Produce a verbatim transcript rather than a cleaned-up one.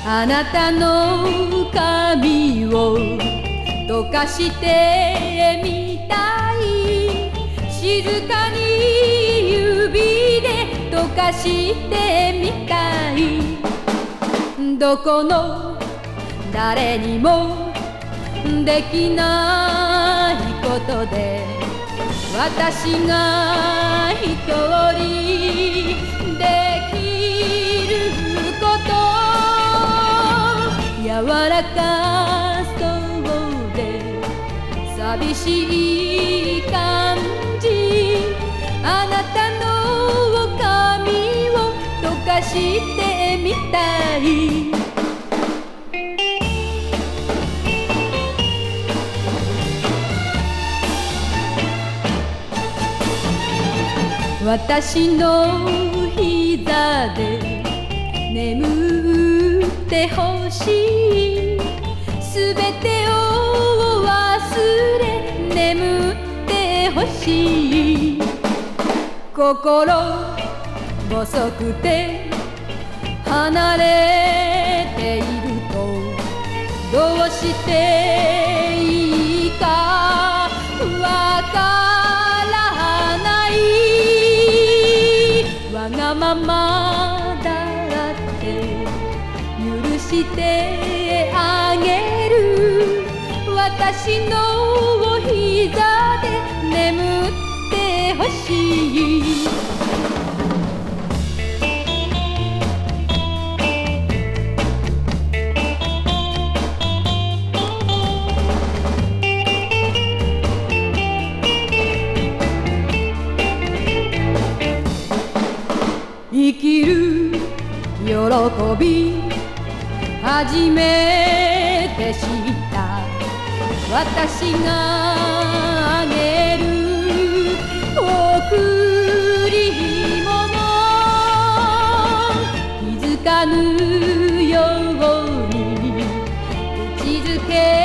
あなたの髪を溶かしてみたい。静かに指で溶かしてみたい。どこの誰にもできないことで私が一人できること。柔らかそうで寂しい感じ。あなたの髪を溶かしてみたい。私の膝で眠ってほしい。すべてを忘れ眠ってほしい。心細くて離れているとどうしていいかわからない。わがままだって許してあげる。私の膝で眠ってほしい。生きる喜び初めて知った。私があげる贈り物。気づかぬように口づけ